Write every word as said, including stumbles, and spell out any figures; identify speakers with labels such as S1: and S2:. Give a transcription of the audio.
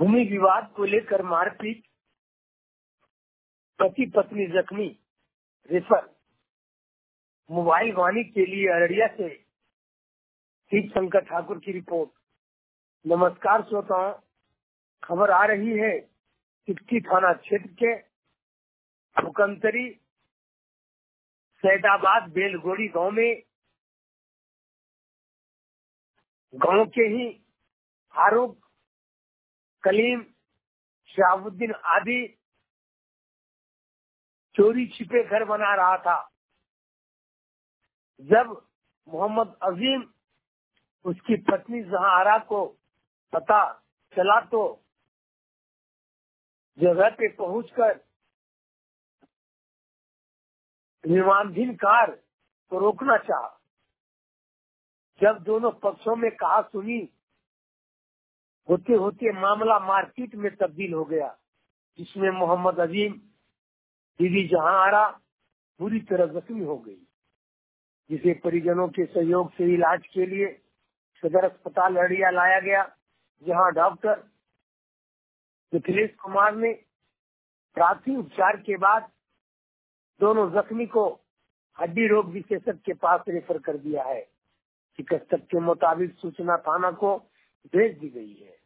S1: भूमि विवाद को लेकर मारपीट, पति पत्नी जख्मी, रेफर। मोबाइल वाणी के लिए अररिया से शिव शंकर ठाकुर की रिपोर्ट। नमस्कार श्रोताओं, खबर आ रही है सिकटी थाना क्षेत्र के मुकंतरी सैदाबाद बेलगोड़ी गांव में गांव के ही फारूक, कलीम, शहाबुद्दीन आदि चोरी छिपे घर बना रहा था। जब मोहम्मद अजीम उसकी पत्नी जहारा को पता चला तो जगह पे पहुंचकर निर्माणाधीन कार को रोकना चाहा। जब दोनों पक्षों में कहा सुनी होते होते मामला मारपीट में तब्दील हो गया, जिसमें मोहम्मद अजीम दीदी जहारा बुरी तरह जख्मी हो गई, जिसे परिजनों के सहयोग से इलाज के लिए सदर अस्पताल अररिया लाया गया, जहां डॉक्टर मिथिलेश कुमार ने प्राथमिक उपचार के बाद दोनों जख्मी को हड्डी रोग विशेषज्ञ के पास रेफर कर दिया है। चिकित्सक के मुताबिक सूचना थाना को भेज दी गई है।